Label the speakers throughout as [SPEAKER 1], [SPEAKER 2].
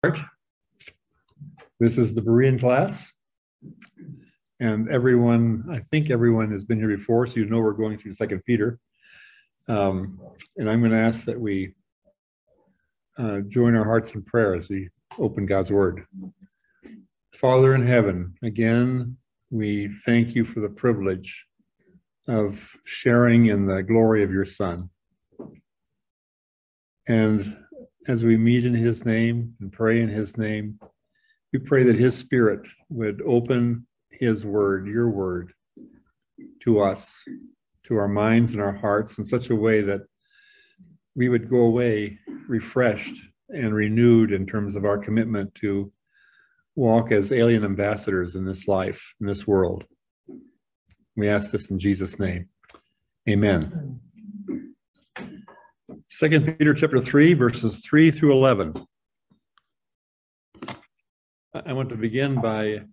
[SPEAKER 1] This is the Berean class, and I think everyone has been here before, so you know we're going through 2 Peter. And I'm going to ask that we join our hearts in prayer as we open God's Word. Father in heaven, again, we thank you for the privilege of sharing in the glory of your Son. And as we meet in his name and pray in his name, we pray that his Spirit would open his word, your word, to us, to our minds and our hearts in such a way that we would go away refreshed and renewed in terms of our commitment to walk as alien ambassadors in this life, in this world. We ask this in Jesus' name. Amen. 2 Peter chapter 3, verses 3 through 11. I want to begin by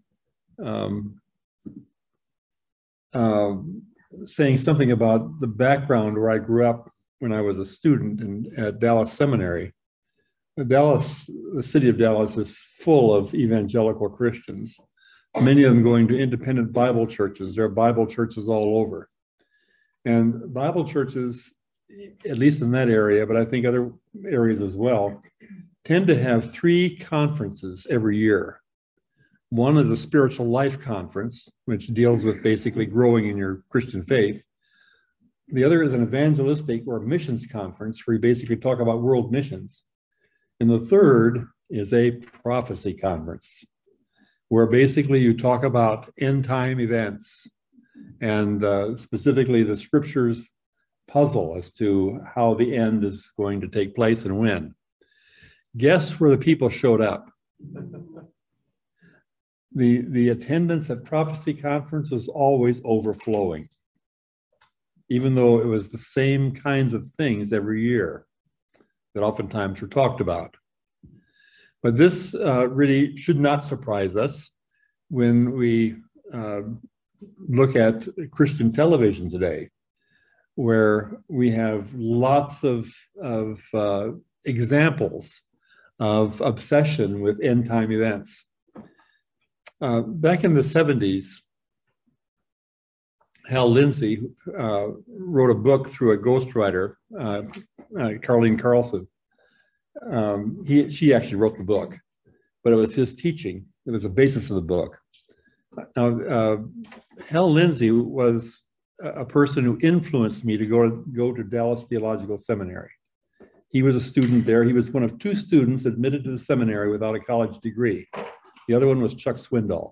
[SPEAKER 1] saying something about the background where I grew up when I was a student at Dallas Seminary. The city of Dallas is full of evangelical Christians, many of them going to independent Bible churches. There are Bible churches all over. And Bible churches, at least in that area, but I think other areas as well, tend to have 3 conferences every year. One is a spiritual life conference, which deals with basically growing in your Christian faith. The other is an evangelistic or missions conference where you basically talk about world missions. And the third is a prophecy conference, where basically you talk about end time events and specifically the scriptures puzzle as to how the end is going to take place and when. Guess where the people showed up? The attendance at prophecy conference was always overflowing, even though it was the same kinds of things every year that oftentimes were talked about. But this really should not surprise us when we look at Christian television today, where we have lots of examples of obsession with end time events. Back in the 70s, Hal Lindsey wrote a book through a ghostwriter, Carlene Carlson. She actually wrote the book, but it was his teaching. It was the basis of the book. Now, Hal Lindsey was a person who influenced me to go to Dallas Theological Seminary. He was a student there. He was one of 2 students admitted to the seminary without a college degree. The other one was Chuck Swindoll.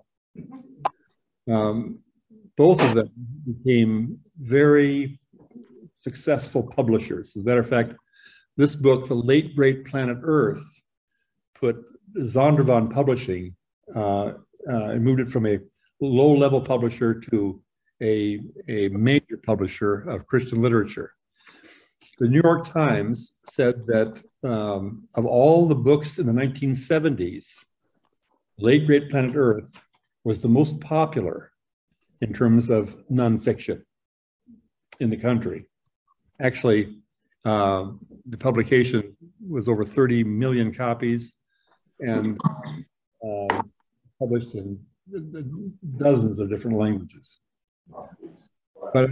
[SPEAKER 1] Both of them became very successful publishers. As a matter of fact, this book, The Late Great Planet Earth, put Zondervan Publishing, and moved it from a low-level publisher to a major publisher of Christian literature. The New York Times said that of all the books in the 1970s, Late Great Planet Earth was the most popular in terms of nonfiction in the country. Actually, the publication was over 30 million copies and published in dozens of different languages. But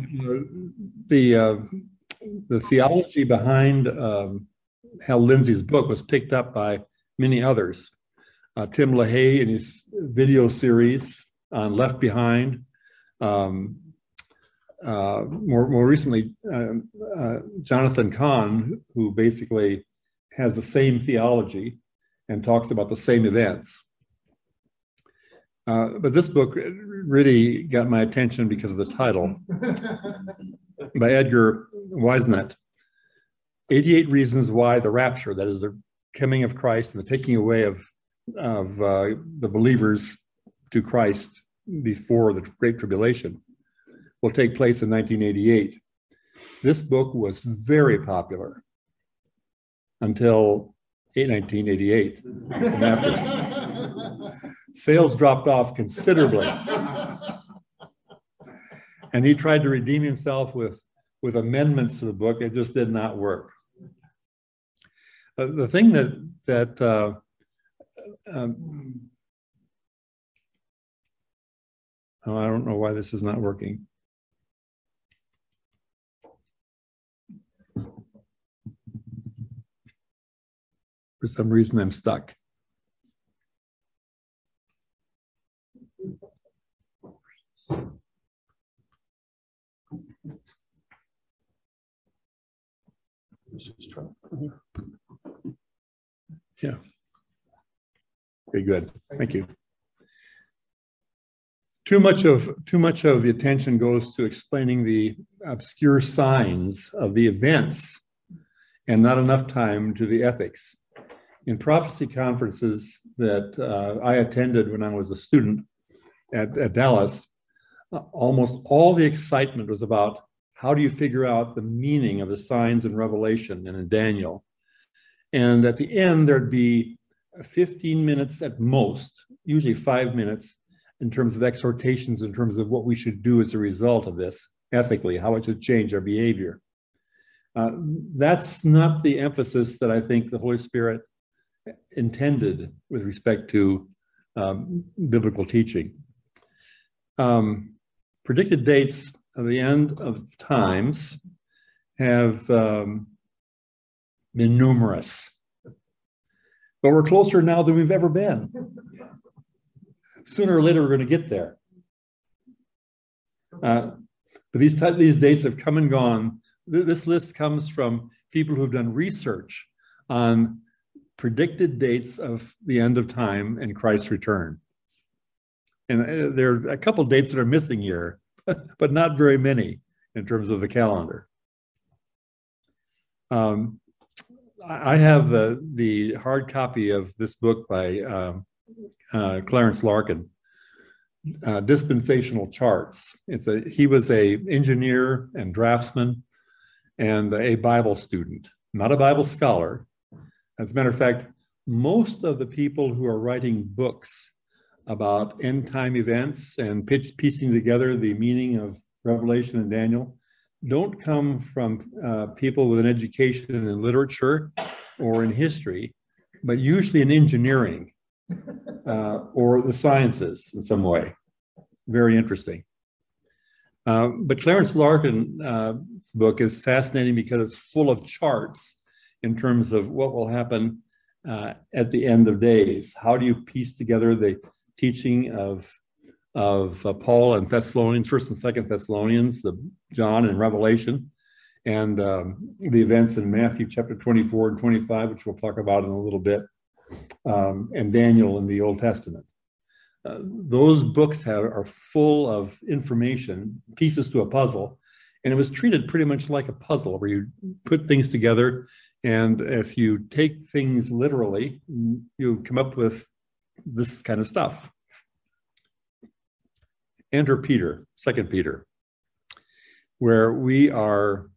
[SPEAKER 1] the theology behind Hal Lindsey's book was picked up by many others. Tim LaHaye in his video series on Left Behind. More recently, Jonathan Cahn, who basically has the same theology and talks about the same events. But this book really got my attention because of the title by Edgar Whisenant, 88 Reasons Why the Rapture, that is the coming of Christ and the taking away of the believers to Christ before the Great Tribulation, will take place in 1988. This book was very popular until 1988. And after, sales dropped off considerably. And he tried to redeem himself with amendments to the book. It just did not work. The thing that oh, I don't know why this is not working. For some reason, I'm stuck. Yeah. Okay, good. Thank you. Too much of the attention goes to explaining the obscure signs of the events and not enough time to the ethics. In prophecy conferences that I attended when I was a student at Dallas, almost all the excitement was about how do you figure out the meaning of the signs in Revelation and in Daniel. And at the end, there'd be 15 minutes at most, usually 5 minutes, in terms of exhortations, in terms of what we should do as a result of this ethically, how it should change our behavior. That's not the emphasis that I think the Holy Spirit intended with respect to biblical teaching. Predicted dates of the end of times have been numerous, but we're closer now than we've ever been. Sooner or later, we're going to get there. But these dates have come and gone. This list comes from people who've done research on predicted dates of the end of time and Christ's return. And there are a couple of dates that are missing here, but not very many in terms of the calendar. I have the hard copy of this book by Clarence Larkin, Dispensational Charts. He was an engineer and draftsman and a Bible student, not a Bible scholar. As a matter of fact, most of the people who are writing books about end time events and piecing together the meaning of Revelation and Daniel don't come from people with an education in literature or in history, but usually in engineering or the sciences in some way. Very interesting. But Clarence Larkin's book is fascinating because it's full of charts in terms of what will happen at the end of days. How do you piece together the teaching of Paul and Thessalonians, 1st and 2nd Thessalonians, the John and Revelation, and the events in Matthew chapter 24 and 25, which we'll talk about in a little bit, and Daniel in the Old Testament. Those books are full of information, pieces to a puzzle, and it was treated pretty much like a puzzle where you put things together, and if you take things literally, you come up with this kind of stuff. Enter Peter, 2 Peter, where we are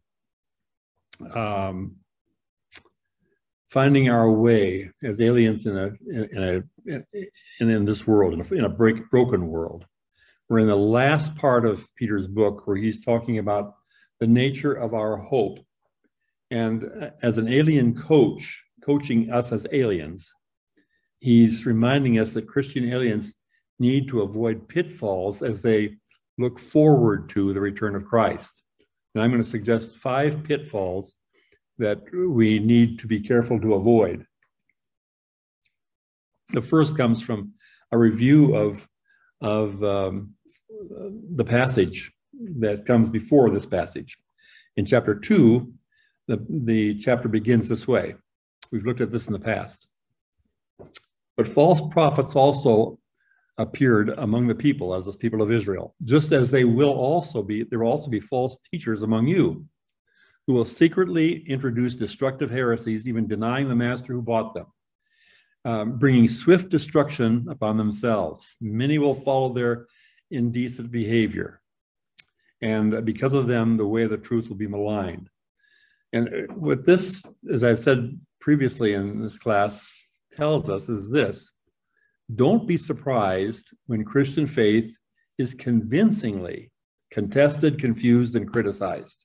[SPEAKER 1] finding our way as aliens in this world, in a broken world. We're in the last part of Peter's book where he's talking about the nature of our hope. And as an alien coach, coaching us as aliens, he's reminding us that Christian aliens need to avoid pitfalls as they look forward to the return of Christ. And I'm going to suggest 5 pitfalls that we need to be careful to avoid. The first comes from a review of the passage that comes before this passage. In chapter 2, the chapter begins this way. We've looked at this in the past. But false prophets also appeared among the people, as the people of Israel, just as there will also be false teachers among you, who will secretly introduce destructive heresies, even denying the master who bought them, bringing swift destruction upon themselves. Many will follow their indecent behavior, and because of them, the way of the truth will be maligned. And what this, as I've said previously in this class, tells us is this: don't be surprised when Christian faith is convincingly contested, confused, and criticized.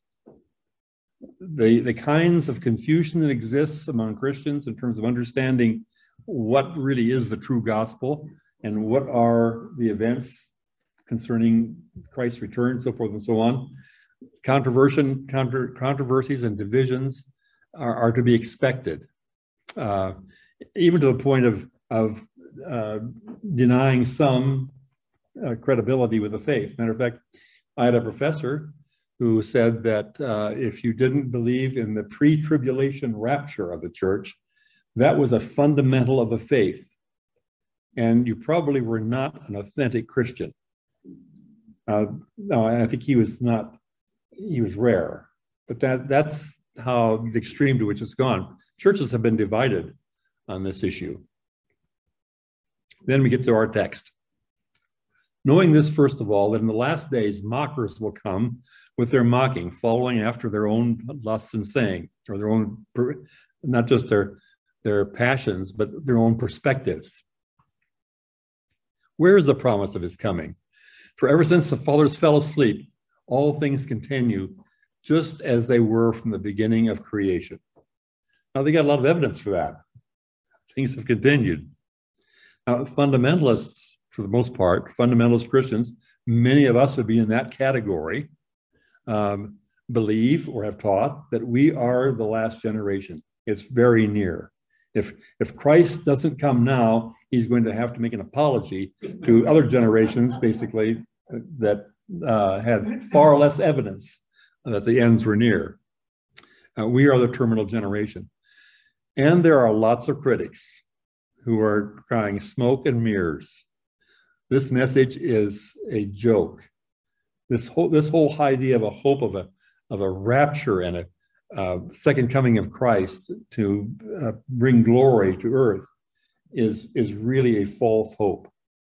[SPEAKER 1] The kinds of confusion that exists among Christians in terms of understanding what really is the true gospel and what are the events concerning Christ's return, so forth and so on. Controversies and divisions are to be expected, even to the point of denying some credibility with the faith. Matter of fact, I had a professor who said that if you didn't believe in the pre-tribulation rapture of the church, that was a fundamental of the faith, and you probably were not an authentic Christian. No, I think he was rare, but that's how the extreme to which it's gone. Churches have been divided on this issue. Then we get to our text. Knowing this, first of all, that in the last days mockers will come with their mocking, following after their own lusts and saying, or their own, not just their passions, but their own perspectives. Where is the promise of his coming? For ever since the fathers fell asleep, all things continue just as they were from the beginning of creation. Now, they got a lot of evidence for that. Things have continued. Now, fundamentalists, for the most part, fundamentalist Christians, many of us would be in that category, believe or have taught that we are the last generation. It's very near. If Christ doesn't come now, he's going to have to make an apology to other generations, basically, that had far less evidence that the ends were near. We are the terminal generation. And there are lots of critics who are crying smoke and mirrors. This message is a joke. This whole idea of a hope of a rapture and a second coming of Christ to bring glory to earth is really a false hope.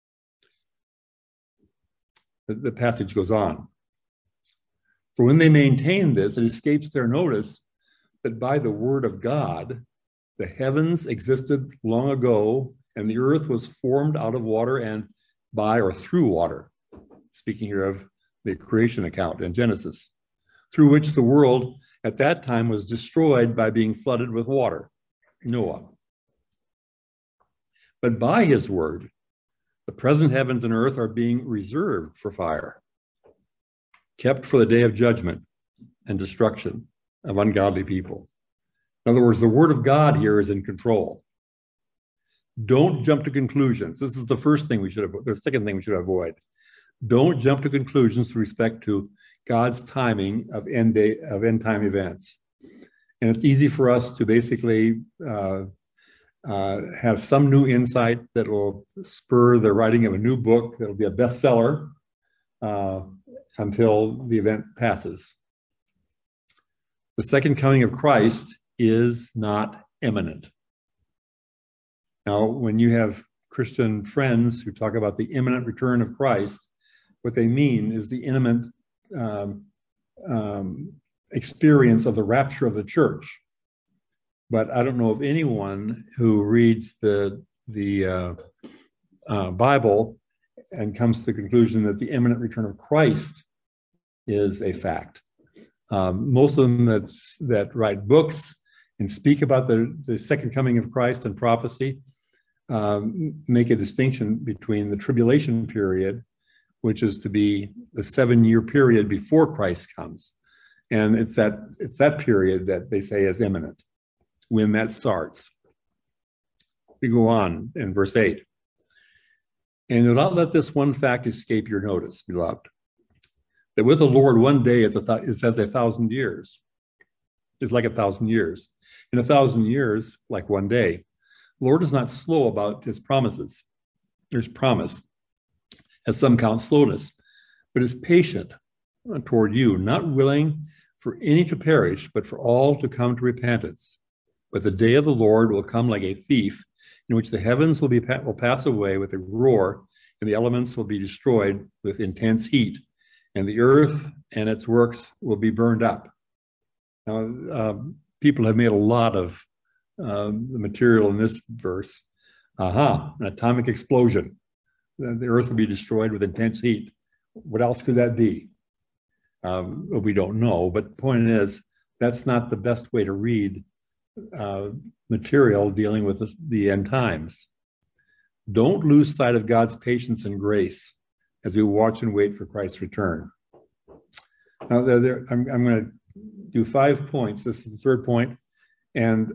[SPEAKER 1] The passage goes on. For when they maintain this, it escapes their notice that by the word of God, the heavens existed long ago, and the earth was formed out of water and by or through water. Speaking here of the creation account in Genesis, through which the world at that time was destroyed by being flooded with water, Noah. But by his word, the present heavens and earth are being reserved for fire, kept for the day of judgment and destruction of ungodly people. In other words, the word of God here is in control. Don't jump to conclusions. This is the first thing we should avoid. The second thing we should avoid. Don't jump to conclusions with respect to God's timing of end time events. And it's easy for us to basically have some new insight that will spur the writing of a new book that will be a bestseller until the event passes. The second coming of Christ is not imminent. Now, when you have Christian friends who talk about the imminent return of Christ, what they mean is the imminent experience of the rapture of the church. But I don't know of anyone who reads the Bible and comes to the conclusion that the imminent return of Christ is a fact. Most of them that write books and speak about the second coming of Christ and prophecy make a distinction between the tribulation period, which is to be the 7-year period before Christ comes. And it's that period that they say is imminent, when that starts. We go on in verse 8. And do not let this one fact escape your notice, beloved, that with the Lord 1 day is as 1,000 years. Is like 1,000 years. In 1,000 years, like 1 day. The Lord is not slow about his promises. There's promise, as some count slowness, but is patient toward you, not willing for any to perish, but for all to come to repentance. But the day of the Lord will come like a thief, in which the heavens will pass away with a roar, and the elements will be destroyed with intense heat, and the earth and its works will be burned up. Now, people have made a lot of the material in this verse. An atomic explosion. The earth will be destroyed with intense heat. What else could that be? We don't know, but the point is, that's not the best way to read material dealing with the end times. Don't lose sight of God's patience and grace as we watch and wait for Christ's return. Now, I'm going to do 5 points. This is the third point, and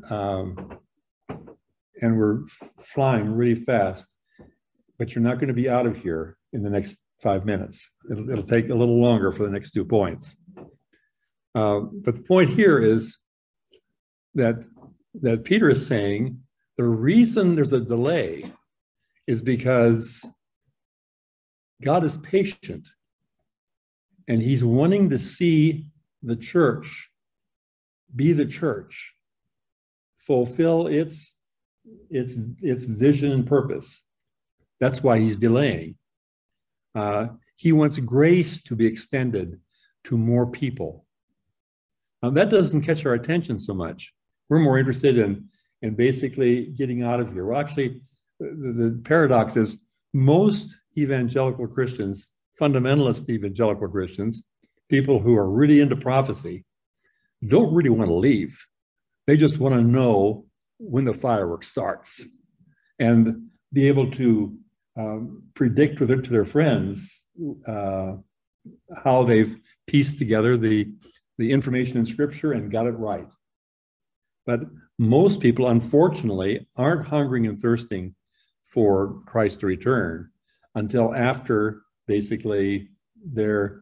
[SPEAKER 1] we're flying really fast, but you're not going to be out of here in the next 5 minutes. It'll take a little longer for the next 2 points. But the point here is that Peter is saying the reason there's a delay is because God is patient, and he's wanting to see the church be the church, fulfill its vision and purpose. That's why he's delaying. He wants grace to be extended to more people. Now, that doesn't catch our attention so much. We're more interested in basically getting out of here. Well, actually, the paradox is most evangelical Christians, fundamentalist evangelical Christians, people who are really into prophecy, don't really want to leave. They just want to know when the fireworks starts and be able to predict to their friends how they've pieced together the information in Scripture and got it right. But most people, unfortunately, aren't hungering and thirsting for Christ to return until after basically their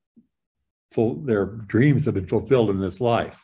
[SPEAKER 1] dreams have been fulfilled in this life.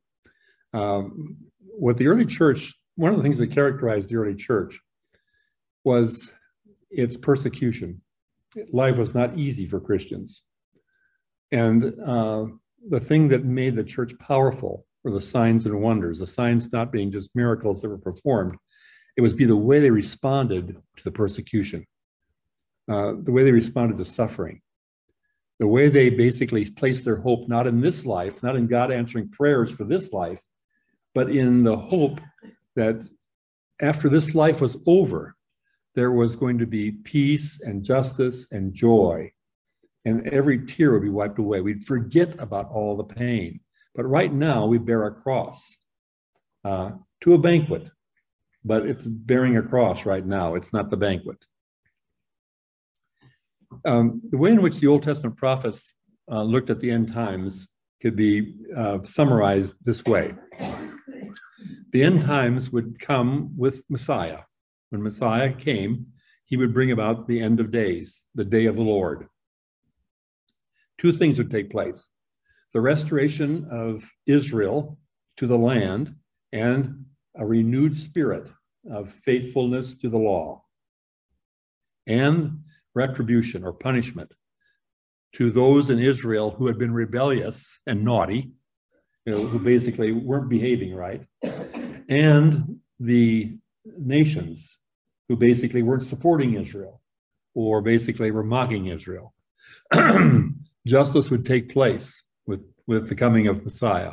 [SPEAKER 1] What the early church, one of the things that characterized the early church was its persecution. Life was not easy for Christians. And the thing that made the church powerful were the signs and wonders, the signs not being just miracles that were performed. It was the way they responded to the persecution, the way they responded to suffering, the way they basically placed their hope not in this life, not in God answering prayers for this life, but in the hope that after this life was over, there was going to be peace and justice and joy, and every tear would be wiped away. We'd forget about all the pain. But right now, we bear a cross to a banquet, but it's bearing a cross right now. It's not the banquet. The way in which the Old Testament prophets looked at the end times could be summarized this way. The end times would come with Messiah. When Messiah came, he would bring about the end of days, the day of the Lord. 2 things would take place: the restoration of Israel to the land and a renewed spirit of faithfulness to the law, and retribution or punishment to those in Israel who had been rebellious and naughty, who basically weren't behaving right, and the nations who basically weren't supporting Israel or basically were mocking Israel. Justice would take place with the coming of Messiah.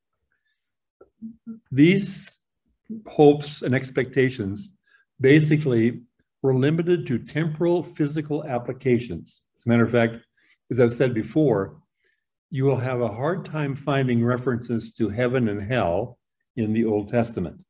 [SPEAKER 1] These hopes and expectations basically were limited to temporal physical applications. As a matter of fact, as I've said before, you will have a hard time finding references to heaven and hell in the Old Testament.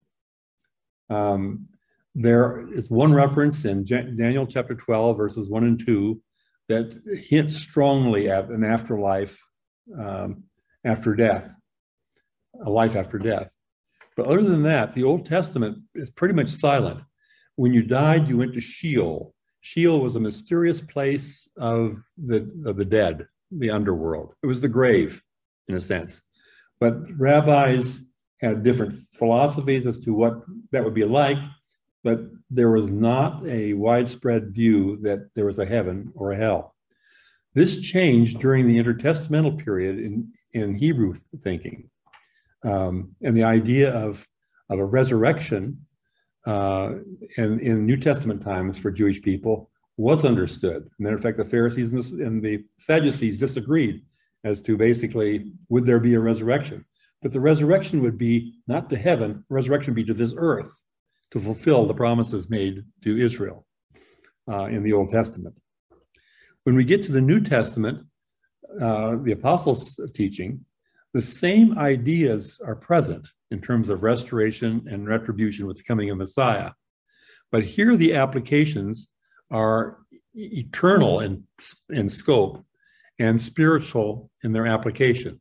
[SPEAKER 1] There is one reference in Daniel chapter 12, verses 1 and 2, that hints strongly at an afterlife after death, a life after death. But other than that, the Old Testament is pretty much silent. When you died, you went to Sheol. Sheol was a mysterious place of the dead, the underworld. It was the grave, in a sense. But rabbis had different philosophies as to what that would be like, but there was not a widespread view that there was a heaven or a hell. This changed during the intertestamental period in Hebrew thinking. And the idea of a resurrection in New Testament times for Jewish people was understood. Matter of fact, the Pharisees and the Sadducees disagreed as to basically, would there be a resurrection? But the resurrection would be not to heaven, resurrection would be to this earth to fulfill the promises made to Israel in the Old Testament. When we get to the New Testament, the apostles' teaching, the same ideas are present. in terms of restoration and retribution with the coming of Messiah. But here the applications are eternal in scope and spiritual in their application.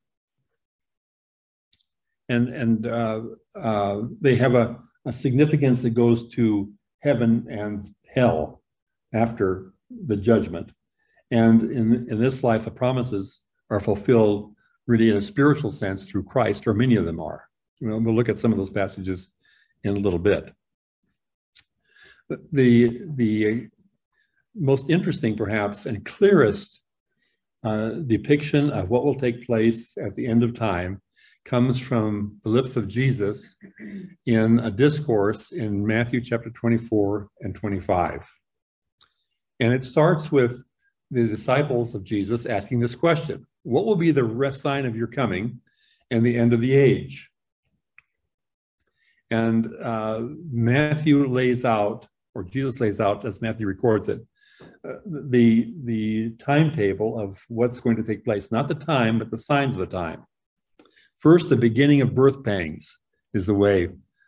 [SPEAKER 1] And they have a significance that goes to heaven and hell after the judgment. And in this life, the promises are fulfilled really in a spiritual sense through Christ, or many of them are. We'll look at some of those passages in a little bit. The most interesting, perhaps, and clearest depiction of what will take place at the end of time comes from the lips of Jesus in a discourse in Matthew chapter 24 and 25. And it starts with the disciples of Jesus asking this question: what will be the sign of your coming and the end of the age? And Matthew lays out, or Jesus lays out, as Matthew records it, the timetable of what's going to take place. Not the time, but the signs of the time. First, the beginning of birth pangs is the way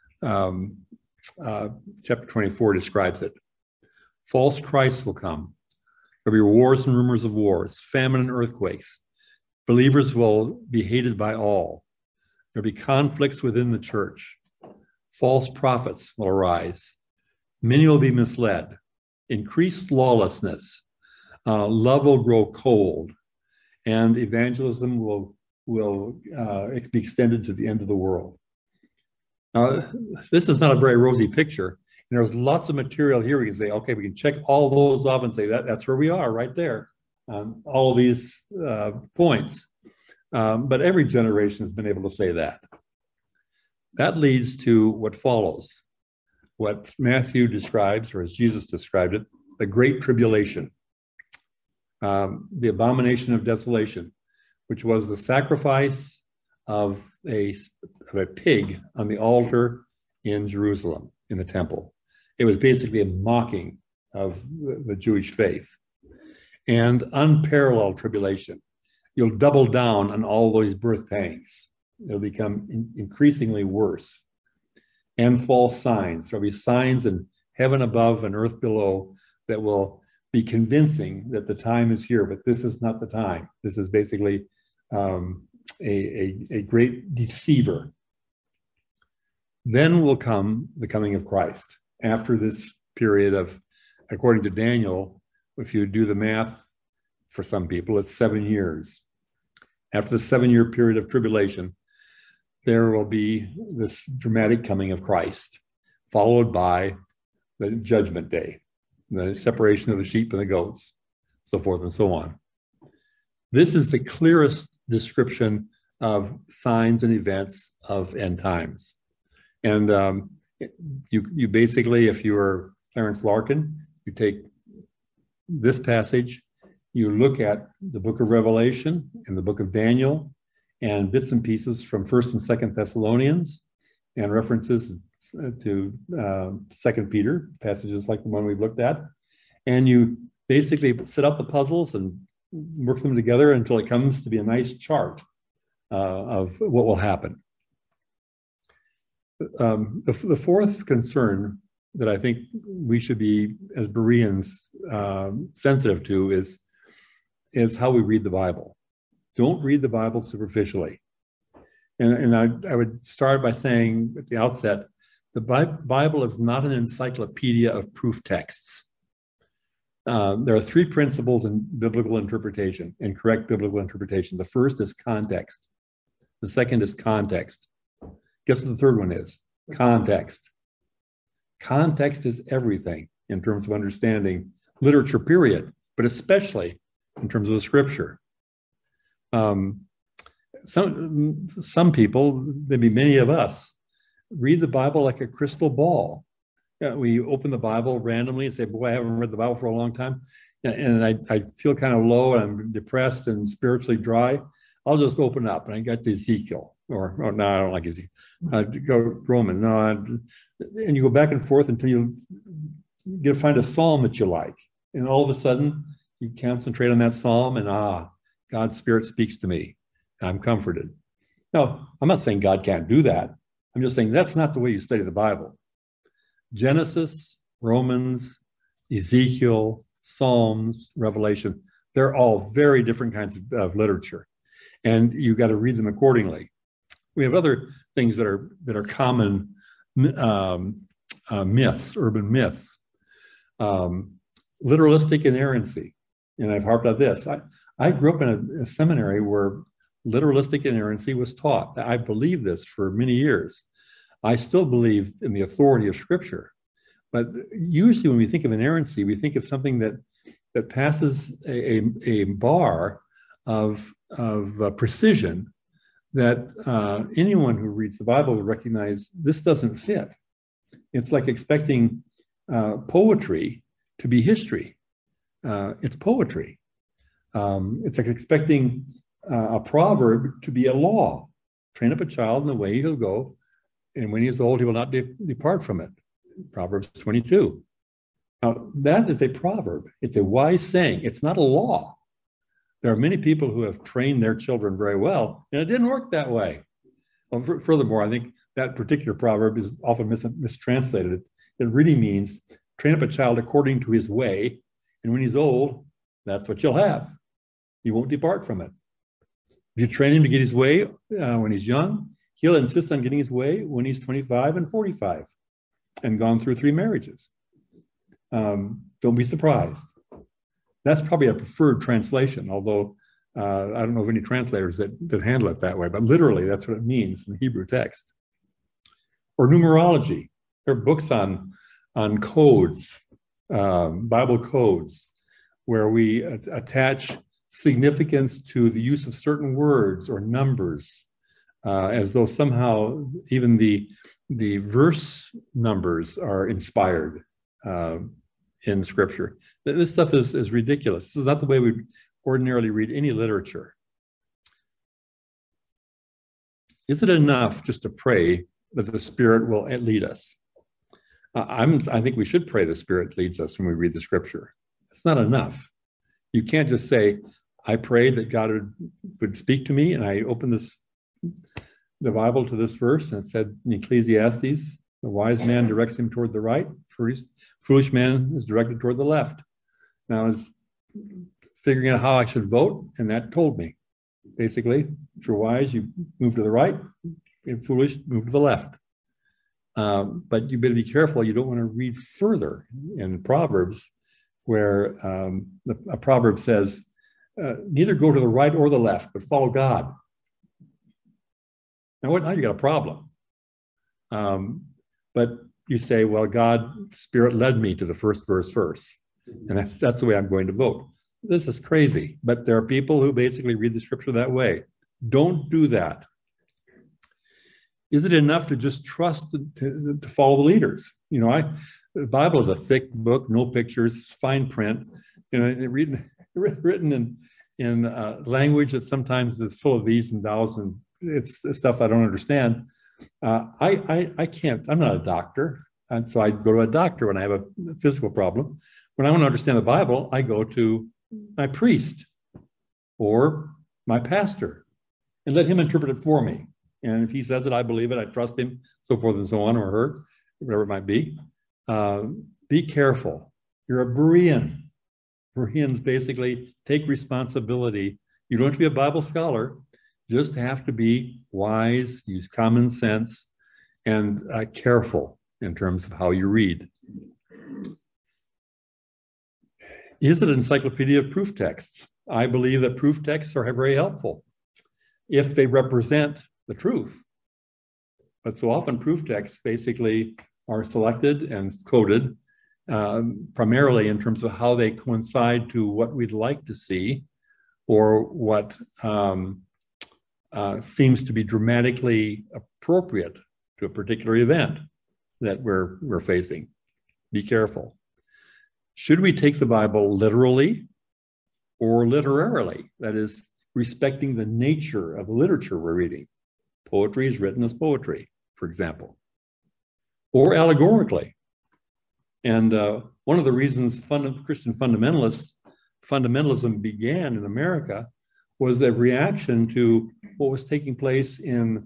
[SPEAKER 1] chapter 24 describes it. False Christs will come. There'll be wars and rumors of wars, famine and earthquakes. Believers will be hated by all. There'll be conflicts within the church. False prophets will arise. Many will be misled. Increased lawlessness. Love will grow cold. And evangelism will be extended to the end of the world. Now, this is not a very rosy picture. And there's lots of material here. We can say, okay, we can check all those off and say that's where we are right there. All of these points. But every generation has been able to say that. That leads to what follows. What Matthew describes, or as Jesus described it, the Great Tribulation. The abomination of desolation, which was the sacrifice of a pig on the altar in Jerusalem, in the temple. It was basically a mocking of the Jewish faith. And unparalleled tribulation. You'll double down on all those birth pangs. It'll become increasingly worse. And false signs. There'll be signs in heaven above and earth below that will be convincing that the time is here, but this is not the time. This is basically a great deceiver. Then will come the coming of Christ. After this period of, according to Daniel, if you do the math for some people, it's 7 years. After the 7-year period of tribulation, there will be this dramatic coming of Christ, followed by the judgment day, the separation of the sheep and the goats, so forth and so on. This is the clearest description of signs and events of end times. And you basically, if you are Clarence Larkin, you take this passage, you look at the book of Revelation and the book of Daniel and bits and pieces from 1st and 2nd Thessalonians and references to 2nd Peter, passages like the one we've looked at. And you basically set up the puzzles and work them together until it comes to be a nice chart of what will happen. The fourth concern that I think we should be, as Bereans, sensitive to is how we read the Bible. Don't read the Bible superficially. And I would start by saying at the outset, the Bible is not an encyclopedia of proof texts. There are 3 principles in biblical interpretation, in correct biblical interpretation. The first is context. The second is context. Guess what the third one is? Context. Context is everything in terms of understanding literature, period, but especially in terms of the scripture. Some people, maybe many of us, read the Bible like a crystal ball. We open the Bible randomly and say, boy, I haven't read the Bible for a long time. And I feel kind of low and I'm depressed and spiritually dry. I'll just open up and I got to Ezekiel. Or no, I don't like Ezekiel. Go Roman. No, and you go back and forth until you get to find a psalm that you like. And all of a sudden, you concentrate on that psalm and God's Spirit speaks to me. I'm comforted. Now, I'm not saying God can't do that. I'm just saying that's not the way you study the Bible. Genesis, Romans, Ezekiel, Psalms, Revelation, they're all very different kinds of literature. And you've got to read them accordingly. We have other things that are common myths, urban myths. Literalistic inerrancy. And I've harped on this. I grew up in a seminary where literalistic inerrancy was taught. I believed this for many years. I still believe in the authority of Scripture. But usually when we think of inerrancy, we think of something that passes a bar of precision that anyone who reads the Bible would recognize this doesn't fit. It's like expecting poetry to be history. It's poetry. It's like expecting a proverb to be a law. Train up a child in the way he'll go, and when he is old, he will not depart from it. Proverbs 22. Now, that is a proverb. It's a wise saying. It's not a law. There are many people who have trained their children very well, and it didn't work that way. Well, furthermore, I think that particular proverb is often mistranslated. It really means train up a child according to his way, and when he's old, that's what you'll have. He won't depart from it. If you train him to get his way when he's young, he'll insist on getting his way when he's 25 and 45 and gone through 3 marriages. Don't be surprised. That's probably a preferred translation, although I don't know of any translators that handle it that way, but literally that's what it means in the Hebrew text. Or numerology. There are books on codes, Bible codes, where we attach significance to the use of certain words or numbers, as though somehow even the verse numbers are inspired in Scripture. This stuff is ridiculous. This is not the way we ordinarily read any literature. Is it enough just to pray that the Spirit will lead us? I think we should pray the Spirit leads us when we read the Scripture. It's not enough. You can't just say, I prayed that God would speak to me, and I opened the Bible to this verse, and it said in Ecclesiastes, the wise man directs him toward the right, foolish man is directed toward the left. Now I was figuring out how I should vote, and that told me, basically, if you're wise, you move to the right, if you're foolish, move to the left. But you better be careful. You don't want to read further in Proverbs, where a proverb says, neither go to the right or the left, but follow God. Now you got a problem. But you say, well, God's Spirit led me to the first verse first. And that's the way I'm going to vote. This is crazy. But there are people who basically read the Scripture that way. Don't do that. Is it enough to just trust to follow the leaders? You know, the Bible is a thick book, no pictures, fine print, you know, written in language that sometimes is full of these and thous, and it's stuff I don't understand. I can't. I'm not a doctor, and so I go to a doctor when I have a physical problem. When I want to understand the Bible, I go to my priest or my pastor and let him interpret it for me. And if he says it, I believe it, I trust him, so forth and so on, or her, whatever it might be. Be careful. You're a Berean. Bereans basically take responsibility. You don't have to be a Bible scholar, just have to be wise, use common sense, and careful in terms of how you read. Is it an encyclopedia of proof texts? I believe that proof texts are very helpful if they represent the truth. But so often proof texts basically are selected and coded primarily in terms of how they coincide to what we'd like to see or what seems to be dramatically appropriate to a particular event that we're facing. Be careful. Should we take the Bible literally or literarily? That is, respecting the nature of the literature we're reading. Poetry is written as poetry, for example, or allegorically. And one of the reasons Christian fundamentalism began in America was a reaction to what was taking place in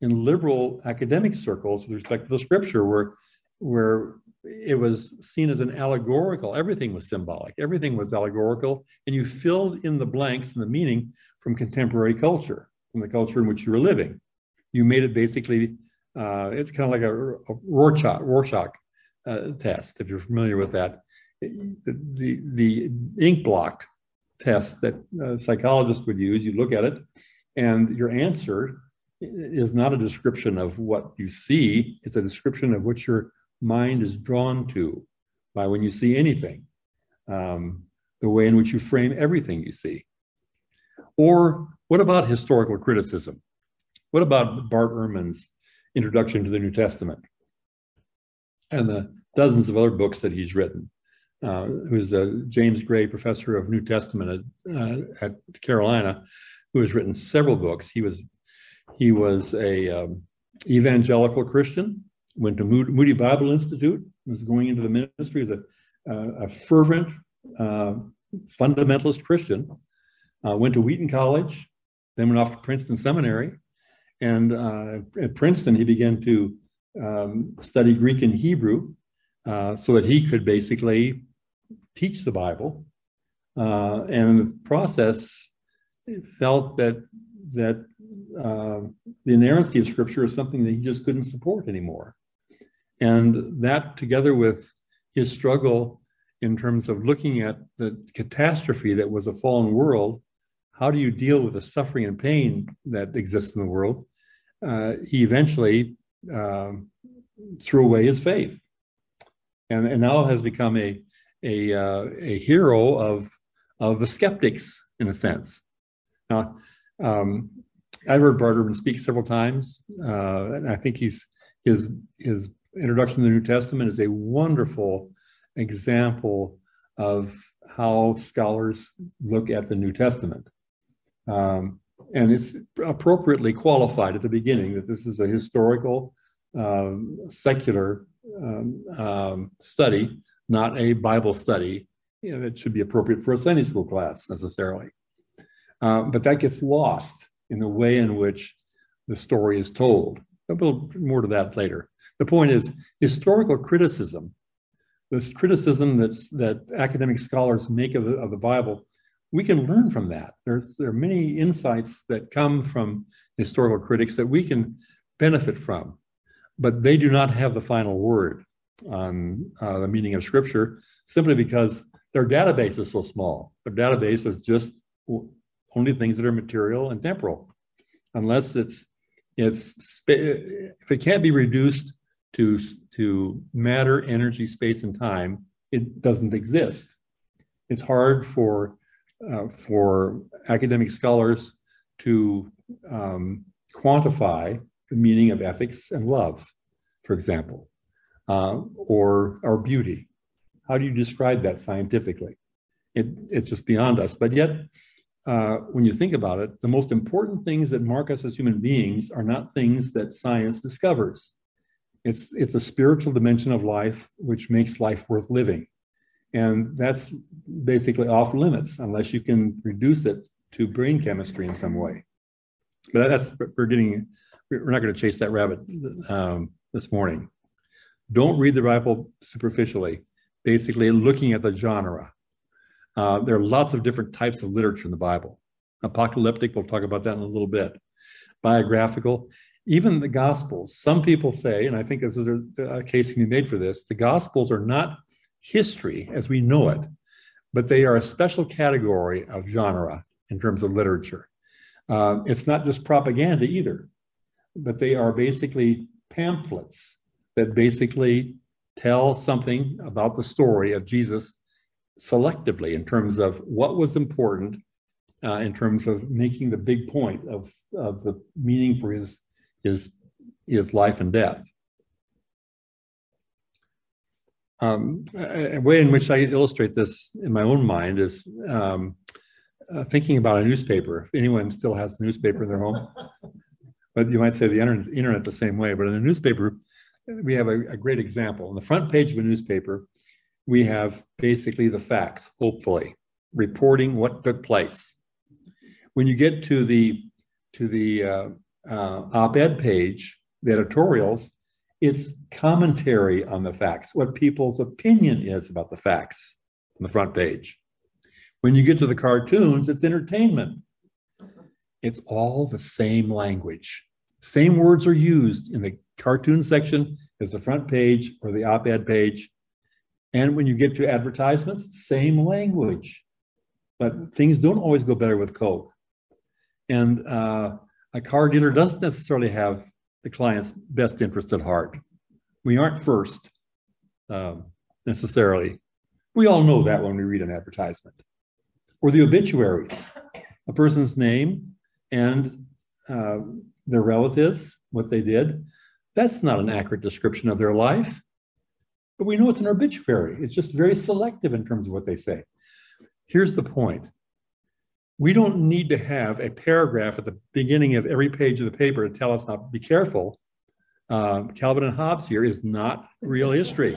[SPEAKER 1] in liberal academic circles with respect to the scripture, where it was seen as an allegorical. Everything was symbolic. Everything was allegorical, and you filled in the blanks and the meaning from contemporary culture, from the culture in which you were living. You made it basically. It's kind of like a Rorschach test, if you're familiar with that. The ink block test that psychologists would use. You look at it, and your answer is not a description of what you see. It's a description of what your mind is drawn to by when you see anything, the way in which you frame everything you see. Or what about historical criticism? What about Bart Ehrman's Introduction to the New Testament and the dozens of other books that he's written? Who's a James Gray professor of New Testament at Carolina, who has written several books. He was a evangelical Christian, went to Moody Bible Institute, was going into the ministry as a fervent fundamentalist Christian, went to Wheaton College, then went off to Princeton Seminary. And at Princeton, he began to study Greek and Hebrew so that he could basically teach the Bible. And in the process, felt that the inerrancy of Scripture is something that he just couldn't support anymore. And that, together with his struggle in terms of looking at the catastrophe that was a fallen world, how do you deal with the suffering and pain that exists in the world? He eventually threw away his faith, and now has become a hero of the skeptics, in a sense. Now, I've heard Bart Ehrman speak several times, and I think his Introduction to the New Testament is a wonderful example of how scholars look at the New Testament. And it's appropriately qualified at the beginning that this is a historical, secular study, not a Bible study that should be appropriate for a Sunday school class necessarily. But that gets lost in the way in which the story is told. A little more to that later. The point is, historical criticism, this criticism that academic scholars make of the Bible, we can learn from that. There are many insights that come from historical critics that we can benefit from, but they do not have the final word on the meaning of Scripture, simply because their database is so small. Their database is just only things that are material and temporal, unless if it can't be reduced to matter, energy, space, and time, it doesn't exist. It's hard for academic scholars to quantify the meaning of ethics and love, for example, or beauty. How do you describe that scientifically? It's just beyond us. But yet, when you think about it, the most important things that mark us as human beings are not things that science discovers. It's a spiritual dimension of life which makes life worth living. And that's basically off limits unless you can reduce it to brain chemistry in some way. But we're not going to chase that rabbit this morning. Don't read the Bible superficially, basically looking at the genre. There are lots of different types of literature in the Bible. Apocalyptic, we'll talk about that in a little bit. Biographical, even the Gospels. Some people say, and I think this is a case can be made for this, the Gospels are not history as we know it, but they are a special category of genre in terms of literature. It's not just propaganda either, but they are basically pamphlets that basically tell something about the story of Jesus selectively in terms of what was important, in terms of making the big point of the meaning for his life and death. A way in which I illustrate this in my own mind is thinking about a newspaper. If anyone still has a newspaper in their home, but you might say the internet the same way. But in a newspaper, we have a great example. On the front page of a newspaper, we have basically the facts, hopefully, reporting what took place. When you get to the op-ed page, the editorials, it's commentary on the facts, what people's opinion is about the facts on the front page. When you get to the cartoons, it's entertainment. It's all the same language. Same words are used in the cartoon section as the front page or the op-ed page. And when you get to advertisements, same language. But things don't always go better with Coke. And a car dealer doesn't necessarily have the client's best interest at heart. We aren't first, necessarily. We all know that when we read an advertisement. Or the obituaries, a person's name and their relatives, what they did. That's not an accurate description of their life, but we know it's an obituary. It's just very selective in terms of what they say. Here's the point. We don't need to have a paragraph at the beginning of every page of the paper to tell us not to be careful. Calvin and Hobbes here is not real history.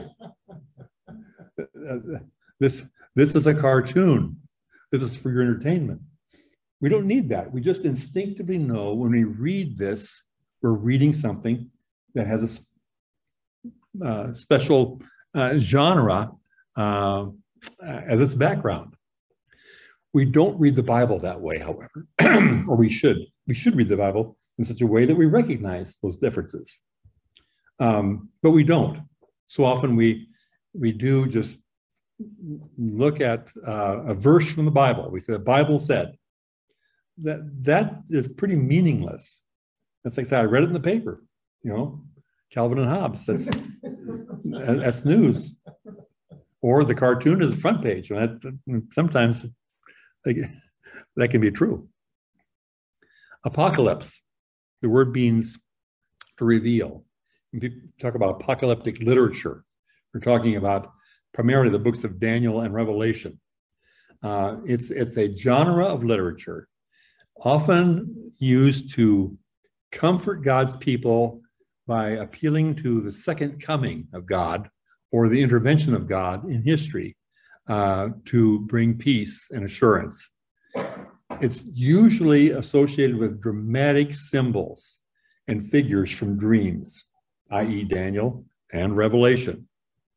[SPEAKER 1] This is a cartoon. This is for your entertainment. We don't need that. We just instinctively know when we read this, we're reading something that has a special genre as its background. We don't read the Bible that way, however, or we should. We should read the Bible in such a way that we recognize those differences. But we don't. So often we do just look at a verse from the Bible. We say the Bible said. That is pretty meaningless. That's like, say, I read it in the paper, Calvin and Hobbes. That's news. Or the cartoon is the front page. Sometimes that can be true. Apocalypse, the word means to reveal. When people talk about apocalyptic literature, we're talking about primarily the books of Daniel and Revelation. It's a genre of literature often used to comfort God's people by appealing to the second coming of God or the intervention of God in history to bring peace and assurance. It's usually associated with dramatic symbols and figures from dreams, i.e. Daniel and Revelation.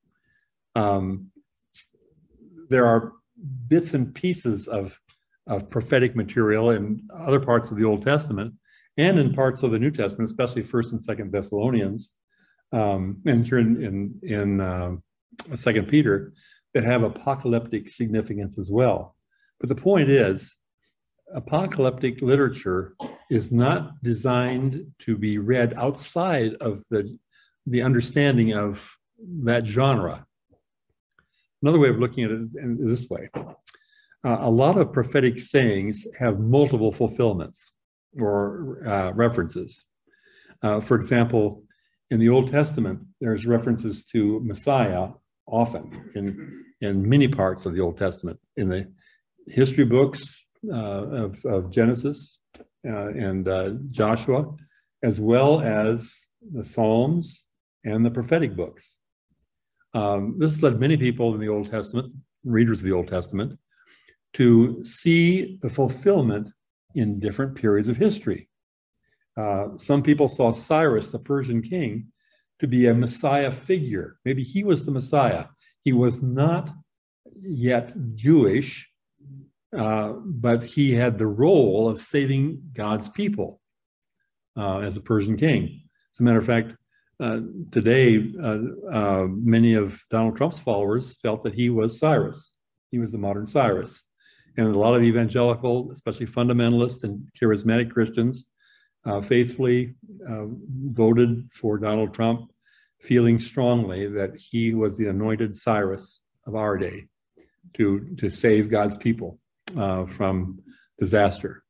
[SPEAKER 1] There are bits and pieces of prophetic material in other parts of the Old Testament and in parts of the New Testament, especially 1st and 2nd Thessalonians, and here in 2 Peter, that have apocalyptic significance as well. But the point is, apocalyptic literature is not designed to be read outside of the understanding of that genre. Another way of looking at it is this way. A lot of prophetic sayings have multiple fulfillments or references. For example, in the Old Testament, there's references to Messiah often in many parts of the Old Testament. In the history books of Genesis and Joshua, as well as the Psalms and the prophetic books. This has led many people in the Old Testament, readers of the Old Testament, to see the fulfillment in different periods of history. Some people saw Cyrus, the Persian king, to be a Messiah figure. Maybe he was the Messiah. He was not yet Jewish, but he had the role of saving God's people as a Persian king. As a matter of fact, today, many of Donald Trump's followers felt that he was Cyrus. He was the modern Cyrus. And a lot of evangelical, especially fundamentalist and charismatic Christians, faithfully voted for Donald Trump, feeling strongly that he was the anointed Cyrus of our day to save God's people from disaster.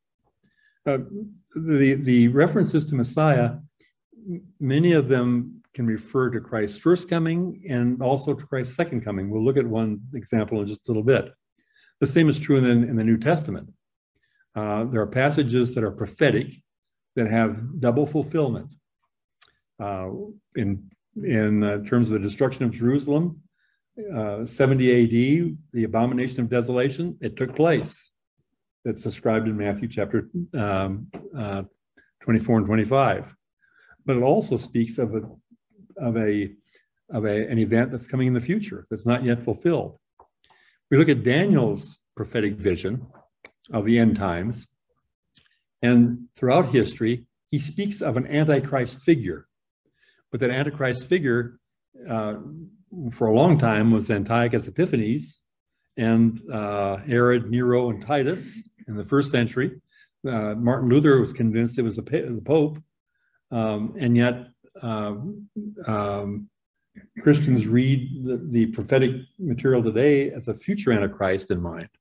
[SPEAKER 1] The references to Messiah, many of them can refer to Christ's first coming and also to Christ's second coming. We'll look at one example in just a little bit. The same is true in the New Testament. There are passages that are prophetic that have double fulfillment. In terms of the destruction of Jerusalem, 70 AD, the abomination of desolation, it took place. It's described in Matthew chapter 24 and 25. But it also speaks of an event that's coming in the future that's not yet fulfilled. We look at Daniel's prophetic vision of the end times, and throughout history, he speaks of an Antichrist figure. But that Antichrist figure, for a long time, was Antiochus Epiphanes and Herod, Nero, and Titus in the first century. Martin Luther was convinced it was the Pope, and yet Christians read the prophetic material today as a future Antichrist in mind.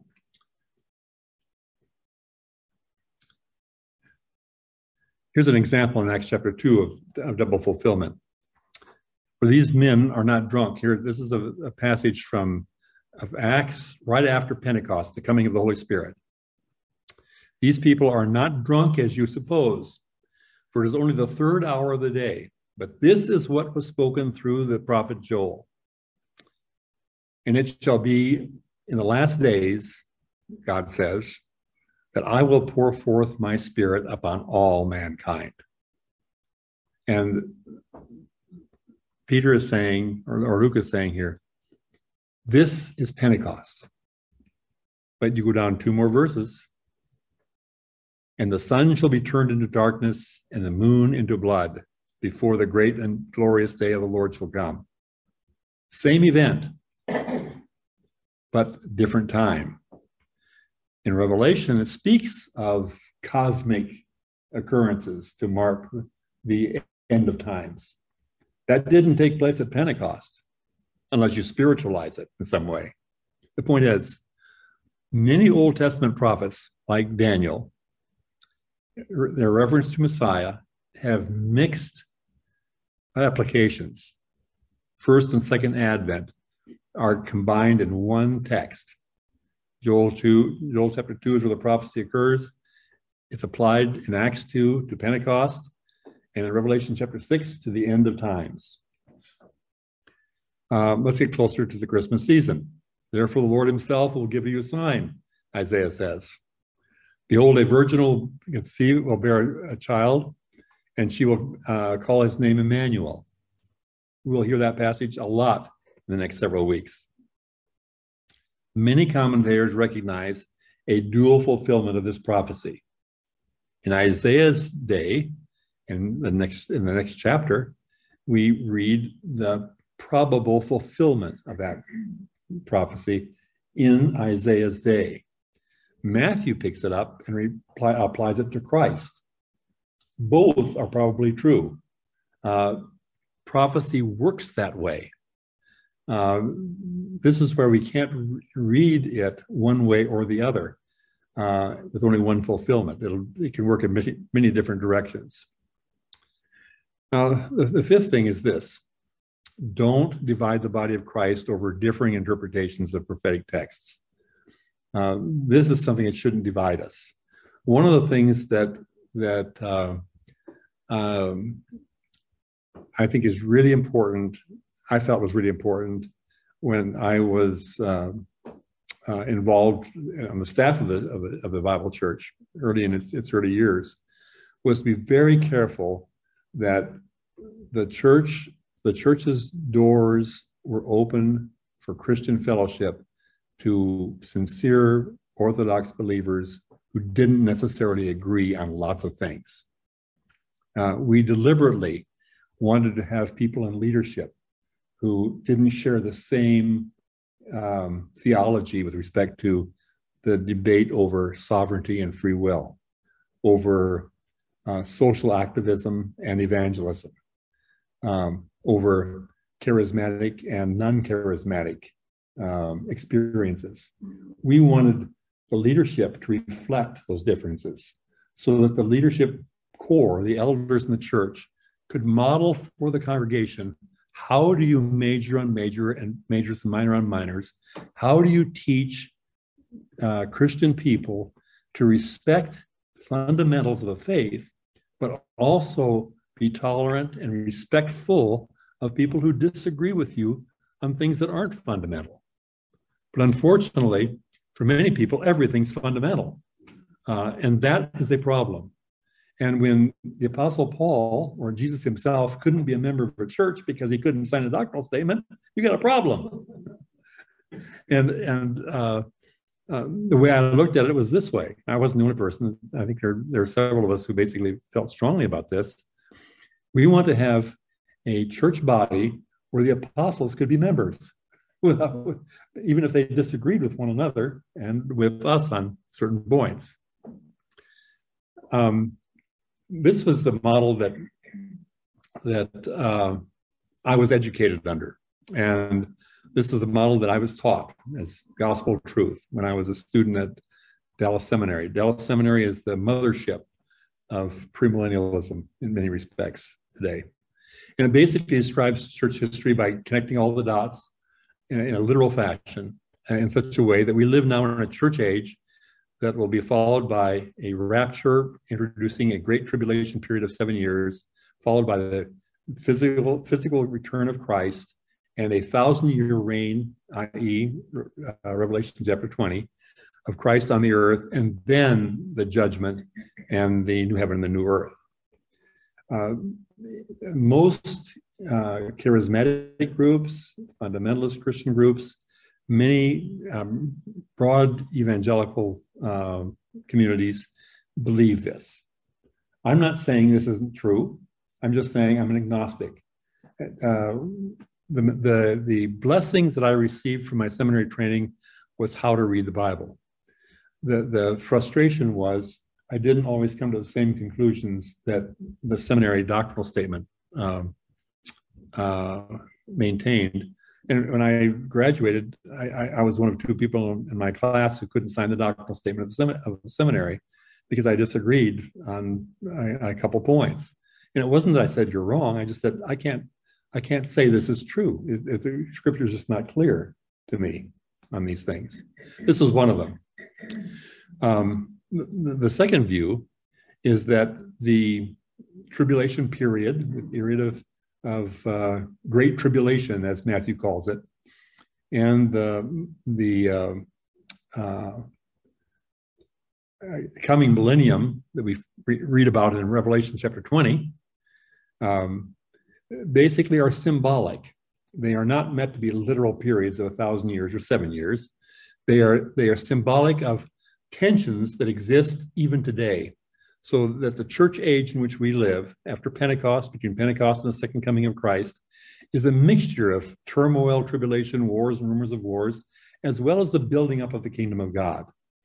[SPEAKER 1] Here's an example in Acts chapter 2 of double fulfillment. For these men are not drunk. Here, this is a passage of Acts right after Pentecost, the coming of the Holy Spirit. These people are not drunk as you suppose, for it is only the third hour of the day. But this is what was spoken through the prophet Joel. And it shall be in the last days, God says, that I will pour forth my spirit upon all mankind. And Peter is saying, or Luke is saying here, this is Pentecost. But you go down 2 more verses. And the sun shall be turned into darkness and the moon into blood before the great and glorious day of the Lord shall come. Same event, but different time. In Revelation, it speaks of cosmic occurrences to mark the end of times. That didn't take place at Pentecost, unless you spiritualize it in some way. The point is, many Old Testament prophets, like Daniel, their reference to Messiah, have mixed applications. First and second Advent are combined in one text. Joel chapter 2 is where the prophecy occurs. It's applied in Acts 2 to Pentecost, and in Revelation chapter 6 to the end of times. Let's get closer to the Christmas season. Therefore, the Lord himself will give you a sign, Isaiah says. Behold, a virgin will bear a child, and she will call his name Emmanuel. We'll hear that passage a lot in the next several weeks. Many commentators recognize a dual fulfillment of this prophecy. In Isaiah's day, in the next chapter, we read the probable fulfillment of that prophecy in Isaiah's day. Matthew picks it up and applies it to Christ. Both are probably true. Prophecy works that way. This is where we can't read it one way or the other with only one fulfillment. It can work in many different directions. The fifth thing is this. Don't divide the body of Christ over differing interpretations of prophetic texts. This is something that shouldn't divide us. One of the things that I think is really important, I felt was really important when I was involved on the staff of the Bible Church early in its early years, was to be very careful that the church's doors were open for Christian fellowship to sincere Orthodox believers who didn't necessarily agree on lots of things. We deliberately wanted to have people in leadership who didn't share the same theology with respect to the debate over sovereignty and free will, over social activism and evangelism, over charismatic and non-charismatic experiences. We wanted the leadership to reflect those differences so that the leadership core, the elders in the church, could model for the congregation, how do you major on major and majors and minor on minors? How do you teach Christian people to respect fundamentals of the faith, but also be tolerant and respectful of people who disagree with you on things that aren't fundamental? But unfortunately, for many people, everything's fundamental. And that is a problem. And when the Apostle Paul or Jesus himself couldn't be a member of a church because he couldn't sign a doctrinal statement, you got a problem. And the way I looked at it was this way. I wasn't the only person. I think there are several of us who basically felt strongly about this. We want to have a church body where the apostles could be members, even if they disagreed with one another and with us on certain points. This was the model that I was educated under. And this is the model that I was taught as gospel truth when I was a student at Dallas Seminary. Dallas Seminary is the mothership of premillennialism in many respects today. And it basically describes church history by connecting all the dots in a literal fashion in such a way that we live now in a church age that will be followed by a rapture, introducing a great tribulation period of 7 years, followed by the physical return of Christ, and 1,000-year reign, i.e., Revelation chapter 20, of Christ on the earth, and then the judgment and the new heaven and the new earth. Most charismatic groups, fundamentalist Christian groups, many broad evangelical communities believe this. I'm not saying this isn't true. I'm just saying I'm an agnostic. The blessings that I received from my seminary training was how to read the Bible. The frustration was I didn't always come to the same conclusions that the seminary doctrinal statement maintained. And when I graduated, I was one of two people in my class who couldn't sign the doctrinal statement of the seminary because I disagreed on a couple points. And it wasn't that I said you're wrong. I just said I can't say this is true if the scripture is just not clear to me on these things. This was one of them. The second view is that the tribulation period, the period of great tribulation, as Matthew calls it, and the coming millennium that we read about in Revelation chapter 20, basically are symbolic. They are not meant to be literal periods of 1,000 years or 7 years. They are symbolic of tensions that exist even today. So that the church age in which we live after Pentecost, between Pentecost and the second coming of Christ, is a mixture of turmoil, tribulation, wars, and rumors of wars, as well as the building up of the kingdom of God.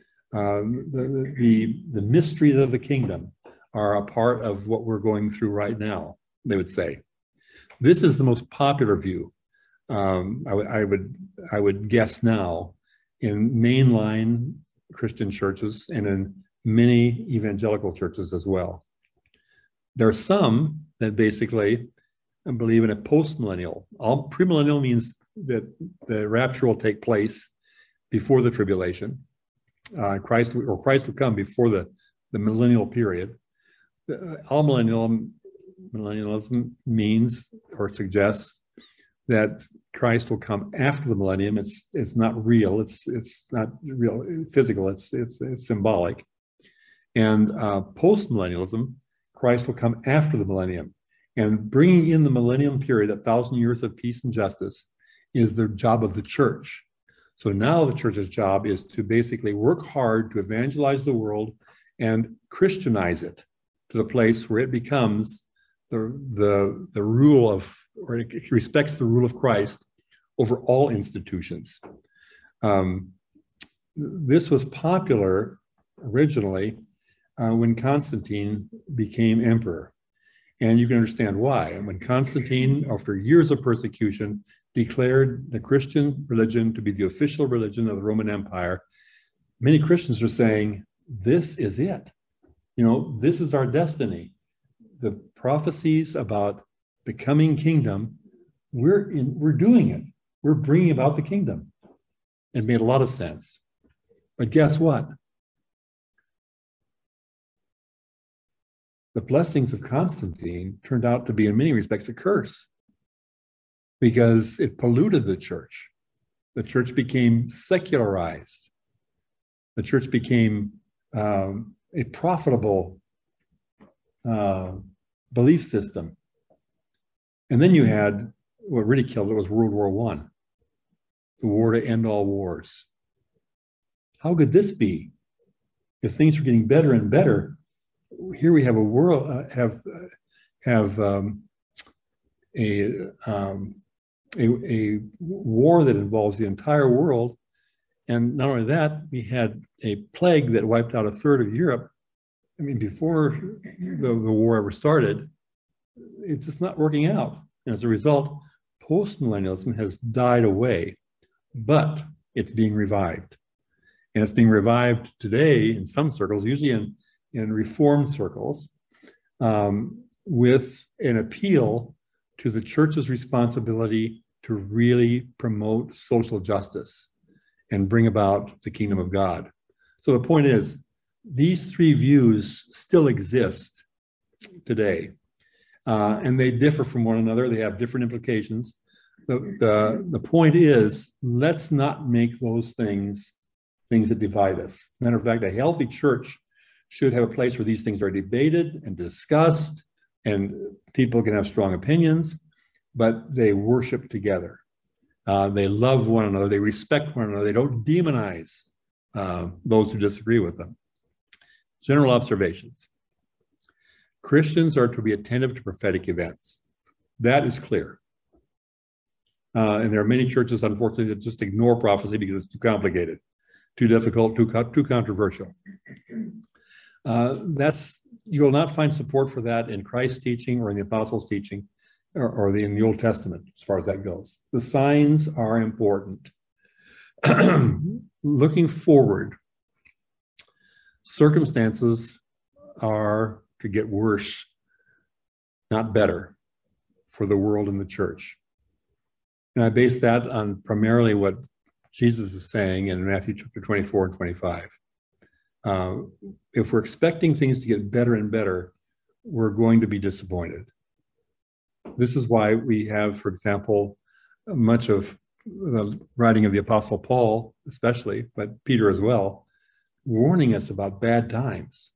[SPEAKER 1] The mysteries of the kingdom are a part of what we're going through right now, they would say. This is the most popular view, I would guess now, in mainline Christian churches and in many evangelical churches as well. There are some that basically believe in a post-millennial. Premillennial means that the rapture will take place before the tribulation. Christ will come before the millennial period. Millennialism means or suggests that Christ will come after the millennium. It's not real. It's not real physical. It's symbolic. And post-millennialism, Christ will come after the millennium. And bringing in the millennium period, 1,000 years of peace and justice, is the job of the church. So now the church's job is to basically work hard to evangelize the world and Christianize it to the place where it becomes the rule of, or it respects the rule of Christ over all institutions. This was popular originally when Constantine became emperor. And you can understand why. When Constantine, after years of persecution, declared the Christian religion to be the official religion of the Roman Empire, many Christians are saying, this is it. This is our destiny. The prophecies about the coming kingdom, we're doing it. We're bringing about the kingdom. It made a lot of sense. But guess what? The blessings of Constantine turned out to be, in many respects, a curse because it polluted the church. The church became secularized. The church became a profitable belief system. And then you had what really killed it was World War I, the war to end all wars. How could this be? If things are getting better and better, here we have a world a war that involves the entire world, and not only that, we had a plague that wiped out a third of Europe. I mean, before the war ever started, it's just not working out. And as a result, post-millennialism has died away, but it's being revived. And it's being revived today in some circles, usually in reformed circles, with an appeal to the church's responsibility to really promote social justice and bring about the kingdom of God. So the point is, these three views still exist today, and they differ from one another. They have different implications. The point is, let's not make those things that divide us. As a matter of fact, a healthy church should have a place where these things are debated and discussed, and people can have strong opinions, but they worship together. They love one another. They respect one another. They don't demonize those who disagree with them. General observations. Christians are to be attentive to prophetic events. That is clear. And there are many churches, unfortunately, that just ignore prophecy because it's too complicated, too difficult, too controversial. You will not find support for that in Christ's teaching or in the apostles' teaching or in the Old Testament, as far as that goes. The signs are important. Looking forward, circumstances are to get worse, not better, for the world and the church. And I base that on primarily what Jesus is saying in Matthew chapter 24 and 25. If we're expecting things to get better and better, we're going to be disappointed. This is why we have, for example, much of the writing of the Apostle Paul, especially, but Peter as well, warning us about bad times.